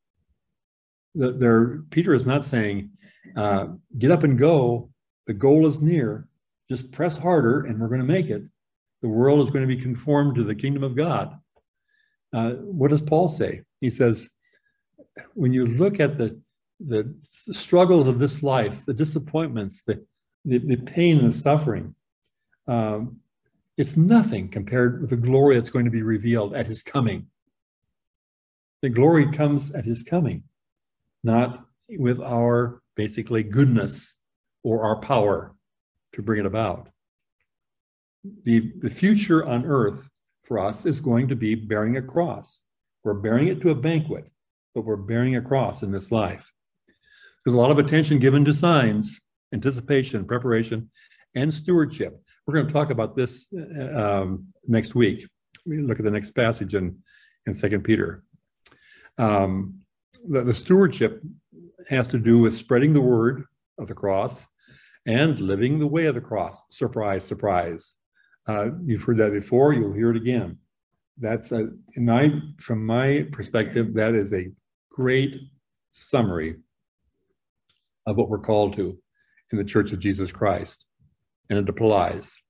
[SPEAKER 1] Peter is not saying, get up and go, the goal is near, just press harder and we're going to make it. The world is going to be conformed to the kingdom of God. What does Paul say? He says, when you look at the struggles of this life, the disappointments, the pain and the suffering, it's nothing compared with the glory that's going to be revealed at his coming. The glory comes at his coming, not with our basically goodness or our power to bring it about. The future on earth for us is going to be bearing a cross. We're bearing it to a banquet, but we're bearing a cross in this life. There's a lot of attention given to signs, anticipation, preparation, and stewardship. We're going to talk about this next week. We look at the next passage in 2 Peter. The stewardship has to do with spreading the word of the cross and living the way of the cross. Surprise, surprise. You've heard that before, you'll hear it again. From my perspective, that is a great summary of what we're called to in the Church of Jesus Christ. And it applies.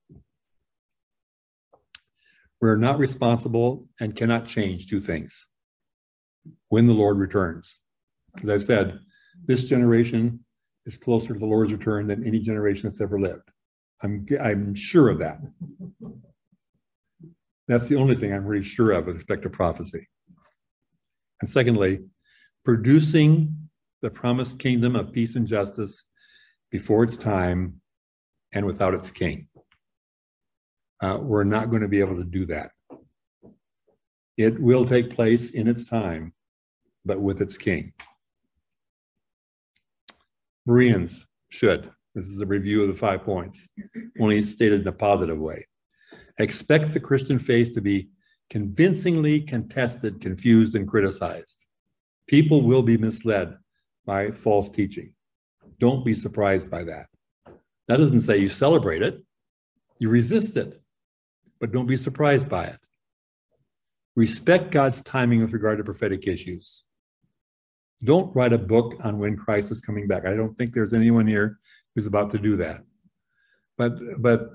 [SPEAKER 1] We're not responsible and cannot change two things: when the Lord returns. As I've said, this generation is closer to the Lord's return than any generation that's ever lived. I'm sure of that. That's the only thing I'm really sure of with respect to prophecy. And secondly, producing the promised kingdom of peace and justice before its time and without its king. We're not going to be able to do that. It will take place in its time, but with its king. Bereans should. This is a review of the 5 points, only stated in a positive way. Expect the Christian faith to be convincingly contested, confused, and criticized. People will be misled by false teaching. Don't be surprised by that. That doesn't say you celebrate it. You resist it, but don't be surprised by it. Respect God's timing with regard to prophetic issues. Don't write a book on when Christ is coming back. I don't think there's anyone here who's about to do that. But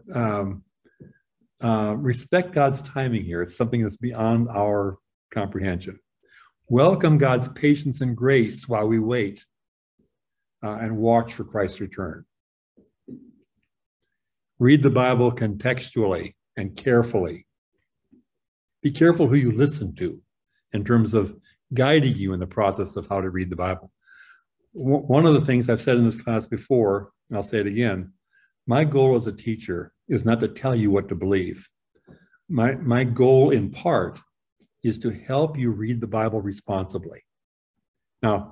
[SPEAKER 1] respect God's timing here. It's something that's beyond our comprehension. Welcome God's patience and grace while we wait and watch for Christ's return. Read the Bible contextually and carefully. Be careful who you listen to in terms of guiding you in the process of how to read the Bible. One of the things I've said in this class before, and I'll say it again, my goal as a teacher is not to tell you what to believe. My goal in part is to help you read the Bible responsibly. Now,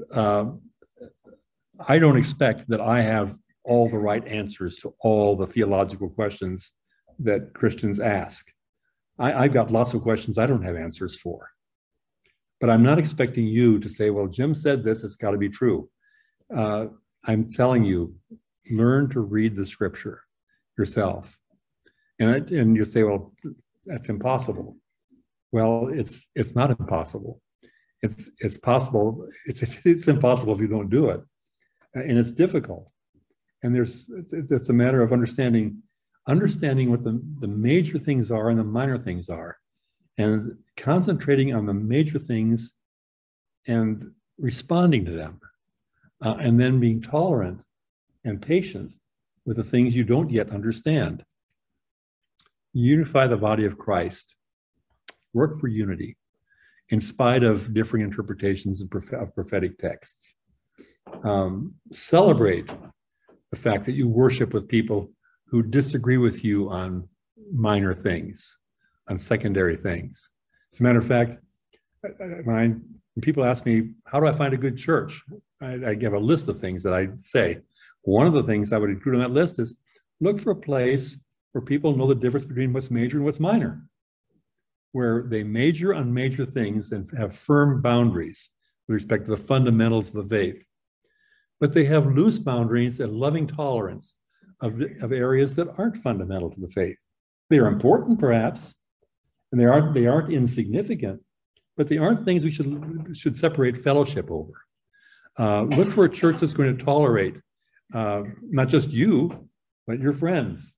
[SPEAKER 1] I don't expect that I have all the right answers to all the theological questions that Christians ask. I've got lots of questions I don't have answers for. But I'm not expecting you to say, well, Jim said this, it's got to be true. I'm telling you, learn to read the scripture yourself. And you say, well, that's impossible. Well, it's not impossible. It's possible. It's impossible if you don't do it. And it's difficult. And it's a matter of understanding what the major things are and the minor things are, and concentrating on the major things and responding to them, and then being tolerant and patient with the things you don't yet understand. Unify the body of Christ. Work for unity in spite of differing interpretations of prophetic texts. Celebrate the fact that you worship with people who disagree with you on minor things, on secondary things. As a matter of fact, when people ask me, how do I find a good church? I give a list of things that I say. One of the things I would include on that list is look for a place where people know the difference between what's major and what's minor, where they major on major things and have firm boundaries with respect to the fundamentals of the faith. But they have loose boundaries and loving tolerance of areas that aren't fundamental to the faith. They are important, perhaps, and they aren't insignificant, but they aren't things we should separate fellowship over. Look for a church that's going to tolerate not just you, but your friends.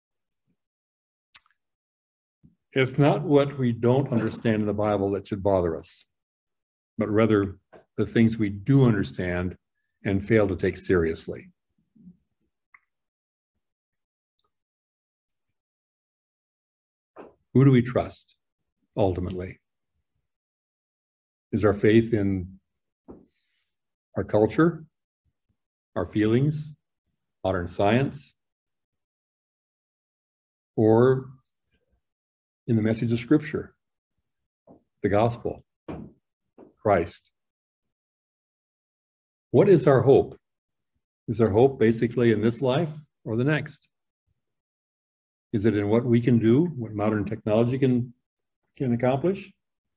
[SPEAKER 1] It's not what we don't understand in the Bible that should bother us, but rather the things we do understand and fail to take seriously. Who do we trust, ultimately? Is our faith in our culture, our feelings, modern science, or in the message of Scripture, the gospel, Christ? What is our hope? Is our hope basically in this life or the next? Is it in what we can do, what modern technology can accomplish?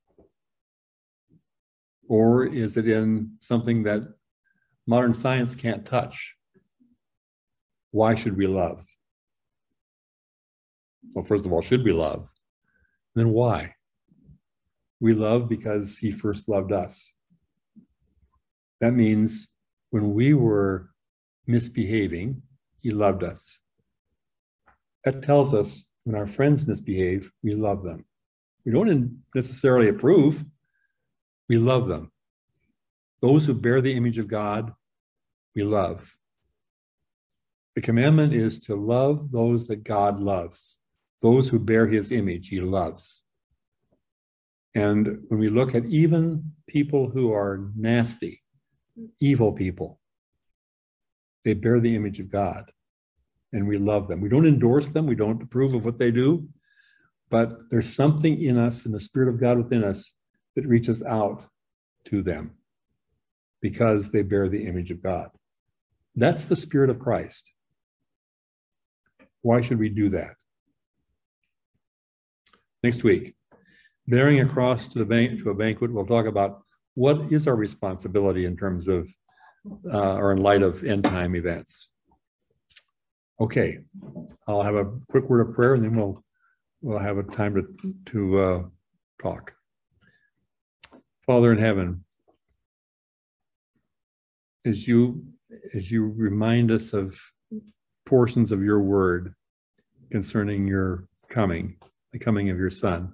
[SPEAKER 1] Or is it in something that modern science can't touch? Why should we love? Well, first of all, should we love? Then why? We love because he first loved us. That means when we were misbehaving, he loved us. That tells us when our friends misbehave, we love them. We don't necessarily approve, we love them. Those who bear the image of God, we love. The commandment is to love those that God loves. Those who bear his image, he loves. And when we look at even people who are nasty, evil people, they bear the image of God, and we love them. We don't endorse them. We don't approve of what they do, but there's something in us, in the Spirit of God within us, that reaches out to them because they bear the image of God. That's the Spirit of Christ. Why should we do that? Next week, bearing across to a banquet, we'll talk about what is our responsibility in terms of, or in light of end time events. Okay, I'll have a quick word of prayer, and then we'll have a time to talk. Father in heaven, as you remind us of portions of your word concerning your coming, the coming of your Son,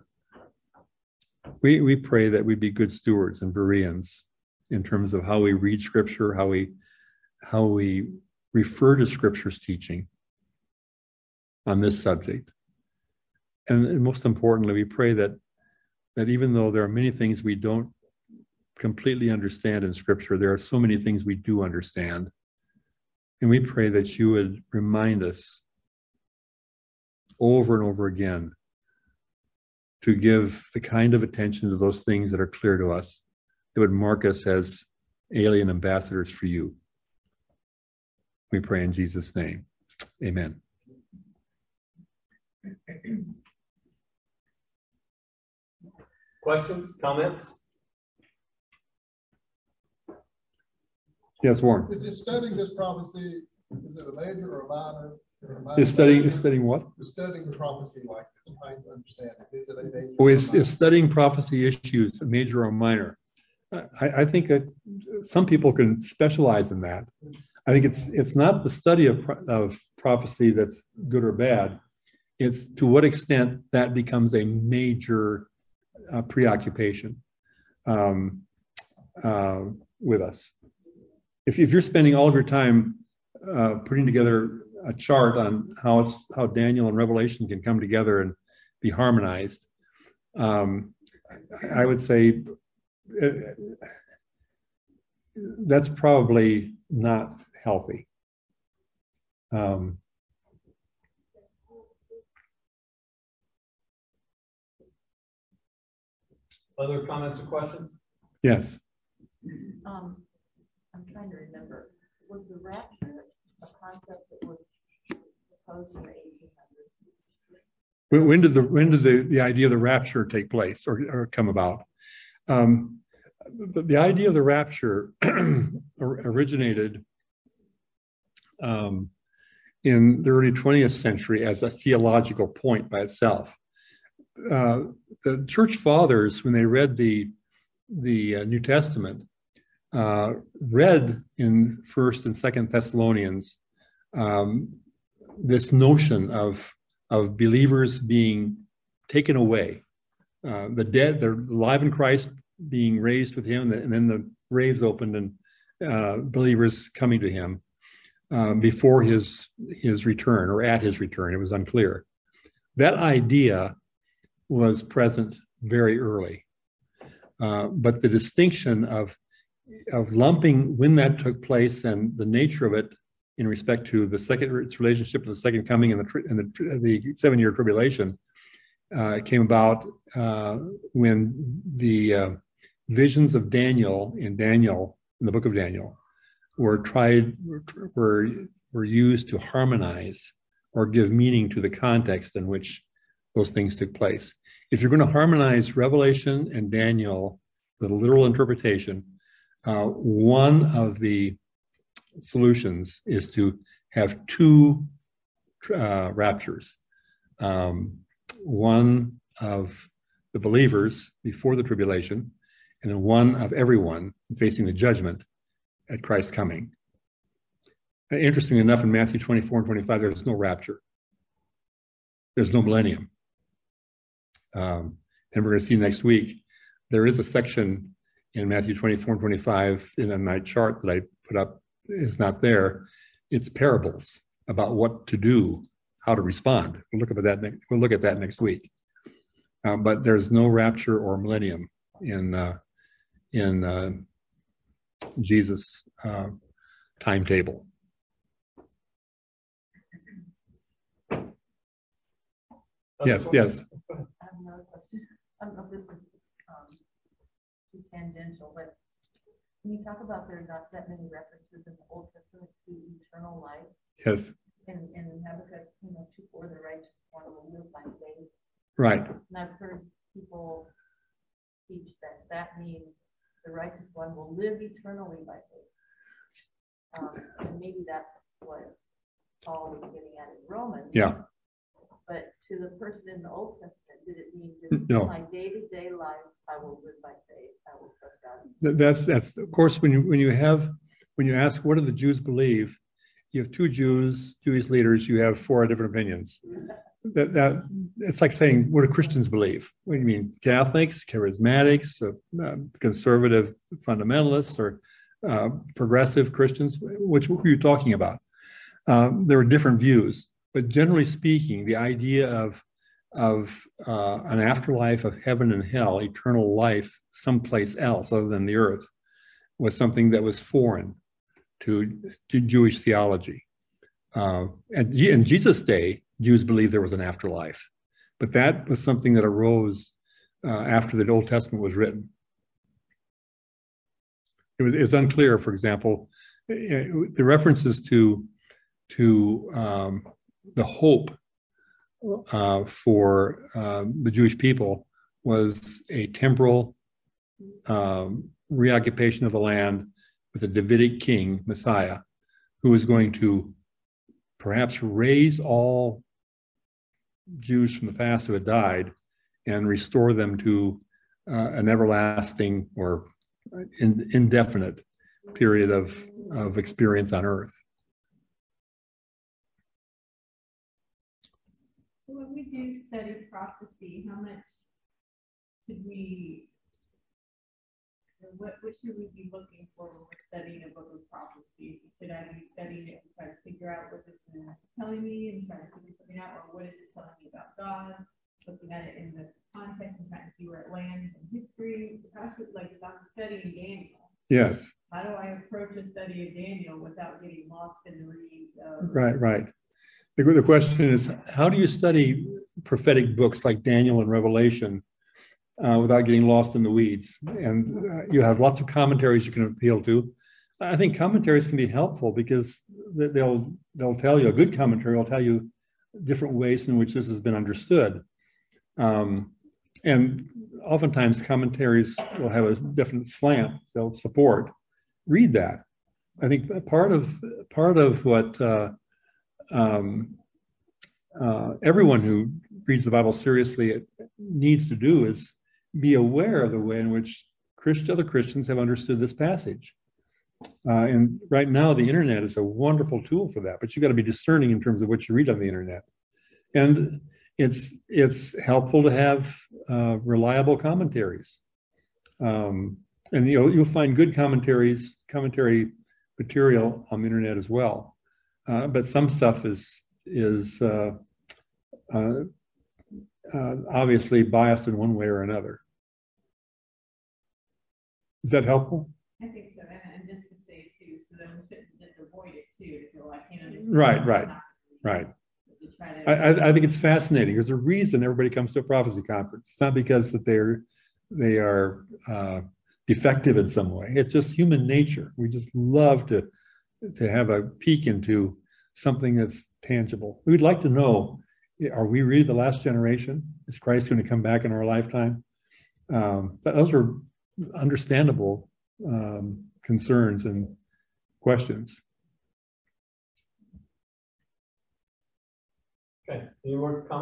[SPEAKER 1] we pray that we be good stewards and Bereans in terms of how we read Scripture, how we refer to Scripture's teaching on this subject. And most importantly, we pray that even though there are many things we don't completely understand in Scripture, there are so many things we do understand. And we pray that you would remind us over and over again to give the kind of attention to those things that are clear to us, that would mark us as alien ambassadors for you. We pray in Jesus' name. Amen.
[SPEAKER 2] Questions, comments?
[SPEAKER 1] Yes, Warren.
[SPEAKER 3] Is studying this prophecy, is it a major or a minor?
[SPEAKER 1] Is studying what?
[SPEAKER 3] Is studying the prophecy like this, trying to understand it. Is it a major?
[SPEAKER 1] Oh, is studying prophecy issues major or minor? I think that some people can specialize in that. I think it's not the study of prophecy that's good or bad. It's to what extent that becomes a major preoccupation with us. If you're spending all of your time putting together a chart on how Daniel and Revelation can come together and be harmonized, I would say that's probably not healthy.
[SPEAKER 2] Other comments or questions?
[SPEAKER 1] Yes.
[SPEAKER 4] I'm trying to remember. Was the rapture a concept that was proposed in the 1800s?
[SPEAKER 1] When did the idea of the rapture take place or come about? The idea of the rapture originated in the early 20th century as a theological point by itself. The church fathers, when they read the New Testament, read in 1st and 2nd Thessalonians this notion of believers being taken away, the dead, they're alive in Christ, being raised with him, and then the graves opened and believers coming to him before his return or at his return. It was unclear. That idea was present very early, but the distinction of lumping when that took place and the nature of it in respect to its relationship to the second coming and the 7-year tribulation came about when the visions of Daniel in the book of Daniel were used to harmonize or give meaning to the context in which those things took place. If you're going to harmonize Revelation and Daniel, the literal interpretation, one of the solutions is to have two raptures. One of the believers before the tribulation, and then one of everyone facing the judgment at Christ's coming. Interestingly enough, in Matthew 24 and 25, there's no rapture. There's no millennium. And we're going to see next week, there is a section in Matthew 24 and 25 in my chart that I put up, is not there. It's parables about what to do, how to respond. We'll look at that next week. But there's no rapture or millennium in Jesus' timetable. Yes.
[SPEAKER 4] I have another question. I don't know if this is too tangential, but when you talk about there are not that many references in the Old Testament to eternal life.
[SPEAKER 1] Yes.
[SPEAKER 4] And Habakkuk, 2:4, the righteous one will live by faith.
[SPEAKER 1] Right.
[SPEAKER 4] And I've heard people teach that means the righteous one will live eternally by faith. And maybe that's what Paul was getting at in Romans.
[SPEAKER 1] Yeah.
[SPEAKER 4] But to the person in the Old Testament, did it mean this
[SPEAKER 1] No.
[SPEAKER 4] is my day-to-day life? I will live by faith. I will trust God.
[SPEAKER 1] That's of course when you when you ask, what do the Jews believe? You have two Jewish leaders, you have four different opinions. That it's like saying, what do Christians believe? What do you mean? Catholics, charismatics, conservative fundamentalists, or progressive Christians? Which who are you talking about? There are different views, but generally speaking, the idea of an afterlife of heaven and hell, eternal life someplace else other than the earth, was something that was foreign to Jewish theology. In Jesus' day, Jews believed there was an afterlife, but that was something that arose after the Old Testament was written. It's unclear, for example, the references to the hope for the Jewish people was a temporal reoccupation of the land with a Davidic king, Messiah, who was going to perhaps raise all Jews from the past who had died and restore them to an everlasting or indefinite period of experience on earth.
[SPEAKER 5] So when we do study prophecy, how much should we, what should we be looking for when we're studying a book of prophecy? Should I be studying it and try to figure out what this is telling me and trying to figure something out, or what is it telling me about God? Looking at it in the context and trying to see where it lands in history. How should, like, if I'm studying Daniel,
[SPEAKER 1] Yes.
[SPEAKER 5] how do I approach a study of Daniel without getting lost in the readings of?
[SPEAKER 1] Right. The question is, how do you study prophetic books like Daniel and Revelation without getting lost in the weeds? And you have lots of commentaries you can appeal to. I think commentaries can be helpful because they'll tell you, a good commentary will tell you different ways in which this has been understood. And oftentimes commentaries will have a definite slant they'll support. Read that. I think part of what everyone who reads the Bible seriously needs to do is be aware of the way in which other Christians have understood this passage. And right now, the internet is a wonderful tool for that, but you've got to be discerning in terms of what you read on the internet. And it's helpful to have reliable commentaries. And you'll find good commentary material on the internet as well. But some stuff is obviously biased in one way or another. Is that helpful?
[SPEAKER 5] I think so, and just to say too, so then we shouldn't just avoid it too. So I can't understand.
[SPEAKER 1] Right. I think it's fascinating. There's a reason everybody comes to a prophecy conference. It's not because that they are defective in some way. It's just human nature. We just love to have a peek into something that's tangible. We'd like to know, are we really the last generation? Is Christ going to come back in our lifetime? Those are understandable concerns and questions.
[SPEAKER 2] Okay, any more comments?